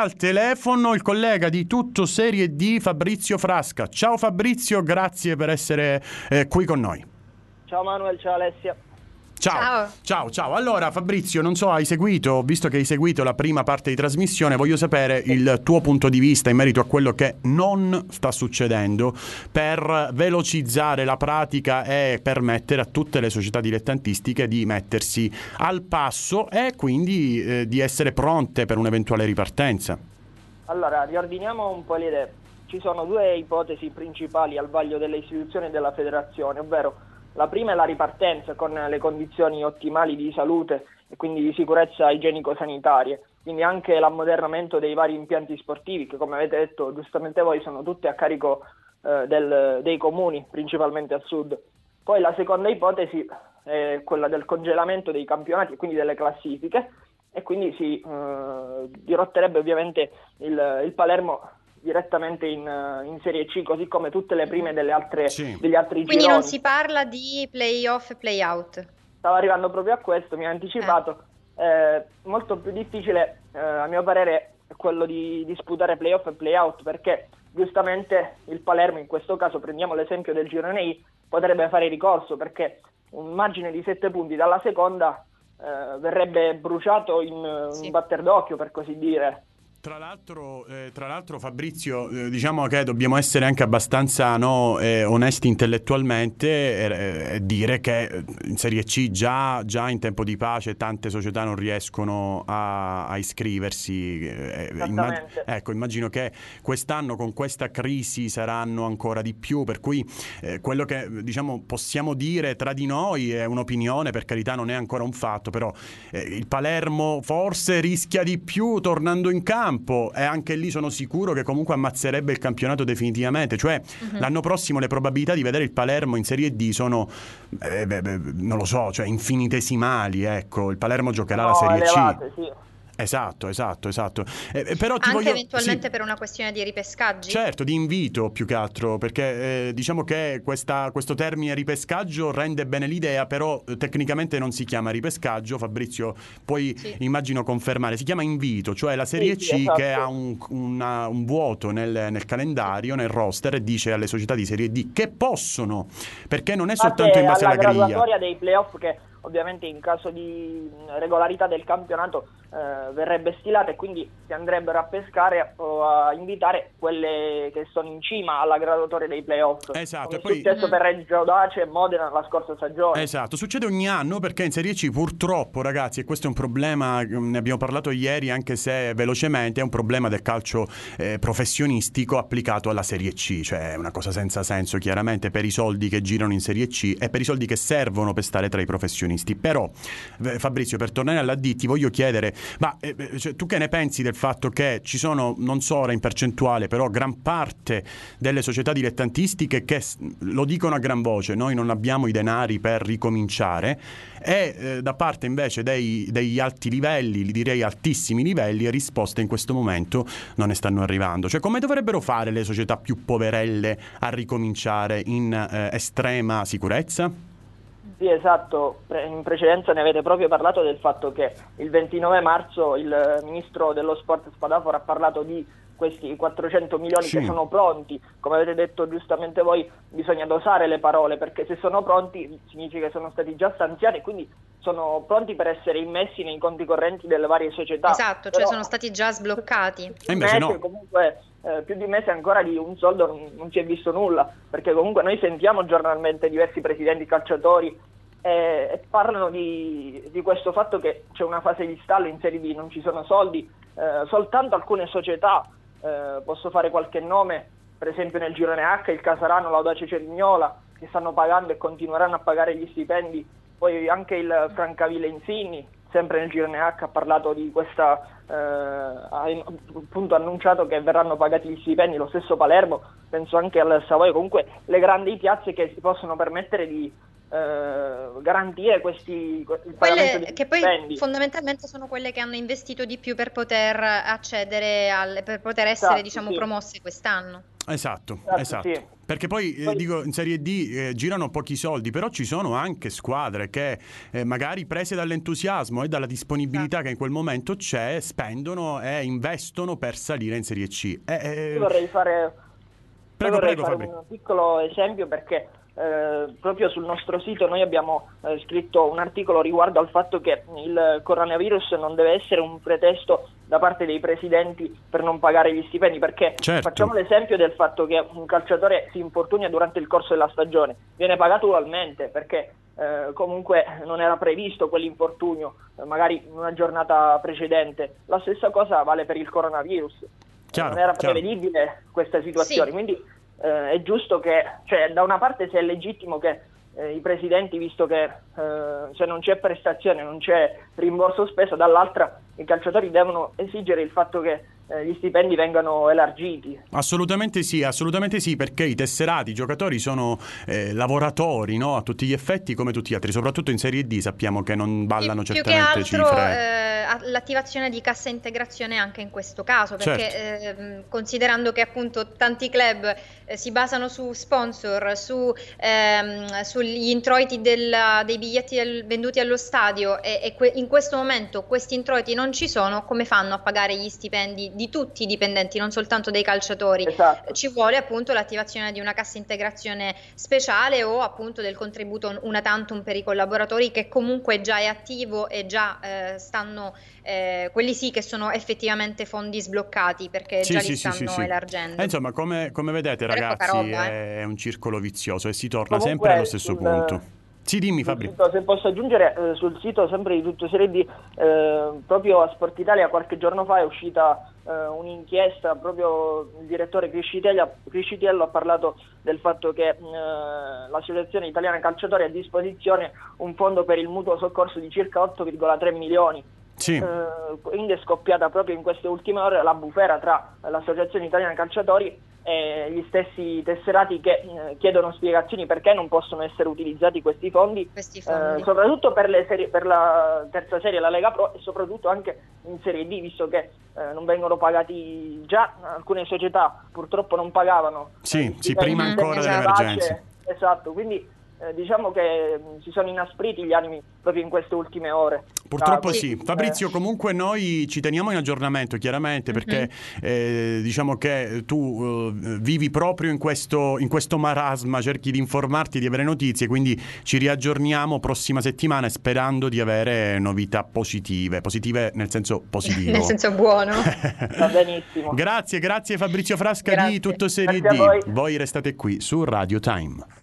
al telefono il collega di Tutto Serie D, Fabrizio Frasca. Ciao Fabrizio, grazie per essere qui con noi. Ciao Manuel, ciao Alessia. Ciao. Allora Fabrizio, non so, visto che hai seguito la prima parte di trasmissione, voglio sapere il tuo punto di vista in merito a quello che non sta succedendo per velocizzare la pratica e permettere a tutte le società dilettantistiche di mettersi al passo e quindi di essere pronte per un'eventuale ripartenza. Allora, riordiniamo un po' le idee. Ci sono due ipotesi principali al vaglio delle istituzioni e della federazione, ovvero la prima è la ripartenza con le condizioni ottimali di salute e quindi di sicurezza igienico-sanitarie, quindi anche l'ammodernamento dei vari impianti sportivi che, come avete detto giustamente voi, sono tutti a carico dei comuni, principalmente al sud. Poi la seconda ipotesi è quella del congelamento dei campionati e quindi delle classifiche, e quindi si dirotterebbe ovviamente il Palermo direttamente in Serie C, così come tutte le prime degli altri gironi. Quindi non si parla di play-off e play-out? Stavo arrivando proprio a questo, mi ha anticipato. Molto più difficile, a mio parere, è quello di disputare play-off e play-out, perché giustamente il Palermo, in questo caso prendiamo l'esempio del girone I, potrebbe fare ricorso, perché un margine di 7 punti dalla seconda verrebbe bruciato in un batter d'occhio, per così dire. Tra l'altro Fabrizio, diciamo che dobbiamo essere anche abbastanza onesti intellettualmente e dire che in Serie C già in tempo di pace tante società non riescono a iscriversi. Immagino che quest'anno con questa crisi saranno ancora di più, per cui quello che diciamo possiamo dire tra di noi è un'opinione, per carità non è ancora un fatto, però il Palermo forse rischia di più tornando in campo. E anche lì sono sicuro che comunque ammazzerebbe il campionato definitivamente, cioè l'anno prossimo le probabilità di vedere il Palermo in Serie D sono non lo so, cioè infinitesimali, ecco. Il Palermo giocherà la Serie elevate, C. sì. Esatto. Però anche eventualmente per una questione di ripescaggi? Certo, di invito più che altro, perché diciamo che questo termine ripescaggio rende bene l'idea, però tecnicamente non si chiama ripescaggio. Fabrizio, puoi immagino confermare, si chiama invito, cioè la Serie C esatto. che ha un vuoto nel calendario, nel roster, e dice alle società di Serie D che possono, perché non è soltanto in base alla griglia. La graduatoria dei playoff, che ovviamente in caso di regolarità del campionato verrebbe stilata, e quindi si andrebbero a pescare o a invitare quelle che sono in cima alla graduatoria dei playoff. Esatto, come è successo per Reggio Audace e Modena la scorsa stagione. Esatto, succede ogni anno, perché in Serie C purtroppo, ragazzi, e questo è un problema, ne abbiamo parlato ieri anche se velocemente, è un problema del calcio professionistico applicato alla Serie C, cioè è una cosa senza senso chiaramente per i soldi che girano in Serie C e per i soldi che servono per stare tra i professionisti. Però Fabrizio, per tornare all'AD ti voglio chiedere, ma cioè, tu che ne pensi del fatto che ci sono, non so ora in percentuale, però gran parte delle società dilettantistiche che lo dicono a gran voce: noi non abbiamo i denari per ricominciare, e da parte invece degli alti livelli, li direi altissimi livelli, risposte in questo momento non ne stanno arrivando. Cioè, come dovrebbero fare le società più poverelle a ricominciare in estrema sicurezza? Sì, esatto, in precedenza ne avete proprio parlato del fatto che il 29 marzo il ministro dello sport Spadafora ha parlato di questi 400 milioni che sono pronti. Come avete detto giustamente voi, bisogna dosare le parole, perché se sono pronti significa che sono stati già stanziati e quindi sono pronti per essere immessi nei conti correnti delle varie società. Esatto, cioè sono stati già sbloccati. E invece no. Comunque più di mese ancora di un soldo non si è visto nulla, perché comunque noi sentiamo giornalmente diversi presidenti calciatori e parlano di questo fatto che c'è una fase di stallo in Serie D, non ci sono soldi, soltanto alcune società, posso fare qualche nome, per esempio nel girone H il Casarano, l'Audace Cerignola, che stanno pagando e continueranno a pagare gli stipendi. Poi anche il Francavilla Insigni, sempre nel girone H, ha parlato di questa, ha appunto annunciato che verranno pagati gli stipendi. Lo stesso Palermo, penso anche al Savoia, comunque le grandi piazze che si possono permettere di garantire il pagamento di che poi stipendi. Fondamentalmente sono quelle che hanno investito di più per poter accedere per poter essere, diciamo, promosse quest'anno. Esatto. Sì. Perché poi dico, in Serie D girano pochi soldi, però ci sono anche squadre che magari prese dall'entusiasmo e dalla disponibilità che in quel momento c'è, spendono e investono per salire in Serie C. Io vorrei fare un piccolo esempio, perché proprio sul nostro sito noi abbiamo scritto un articolo riguardo al fatto che il coronavirus non deve essere un pretesto da parte dei presidenti per non pagare gli stipendi, perché facciamo l'esempio del fatto che un calciatore si infortuna durante il corso della stagione, viene pagato ugualmente perché comunque non era previsto quell'infortunio, magari in una giornata precedente. La stessa cosa vale per il coronavirus. Non era prevedibile questa situazione, sì. Quindi è giusto che, cioè, da una parte se è legittimo che i presidenti, visto che se non c'è prestazione non c'è rimborso spesa, dall'altra i calciatori devono esigere il fatto che gli stipendi vengano elargiti. Assolutamente sì, perché i tesserati, i giocatori sono lavoratori, no? A tutti gli effetti, come tutti gli altri, soprattutto in Serie D sappiamo che non ballano certamente più che altro, cifre. L'attivazione di cassa integrazione anche in questo caso, perché considerando che appunto tanti club si basano su sponsor, sugli introiti dei biglietti venduti allo stadio, e in questo momento questi introiti non ci sono, come fanno a pagare gli stipendi di tutti i dipendenti, non soltanto dei calciatori? Esatto. Ci vuole appunto l'attivazione di una cassa integrazione speciale, o appunto del contributo una tantum per i collaboratori, che comunque già è attivo e già stanno, quelli sì che sono effettivamente fondi sbloccati, perché già li stanno elargendo. Insomma, come vedete ragazzi, è un circolo vizioso e si torna comunque sempre allo stesso punto. Sì, dimmi Fabri. Se posso aggiungere, sul sito sempre di Tutto Serie D, proprio a Sport Italia qualche giorno fa è uscita un'inchiesta, proprio il direttore Criscitiello ha parlato del fatto che l'Associazione Italiana Calciatori ha a disposizione un fondo per il mutuo soccorso di circa 8,3 milioni. Sì. Quindi è scoppiata proprio in queste ultime ore la bufera tra l'Associazione Italiana Calciatori e gli stessi tesserati che chiedono spiegazioni perché non possono essere utilizzati questi fondi. Soprattutto per la terza serie, la Lega Pro, e soprattutto anche in Serie D, visto che non vengono pagati, già alcune società purtroppo non pagavano. Sì, prima ancora dell'emergenza. Esatto, quindi diciamo che si sono inaspriti gli animi proprio in queste ultime ore. Purtroppo sì. Fabrizio, comunque noi ci teniamo in aggiornamento chiaramente, perché diciamo che tu vivi proprio in questo marasma, cerchi di informarti, di avere notizie, quindi ci riaggiorniamo prossima settimana sperando di avere novità positive nel senso positivo. Nel senso buono. Va benissimo. Grazie Fabrizio Frasca di Tutto Serie D. Voi restate qui su Radio Time.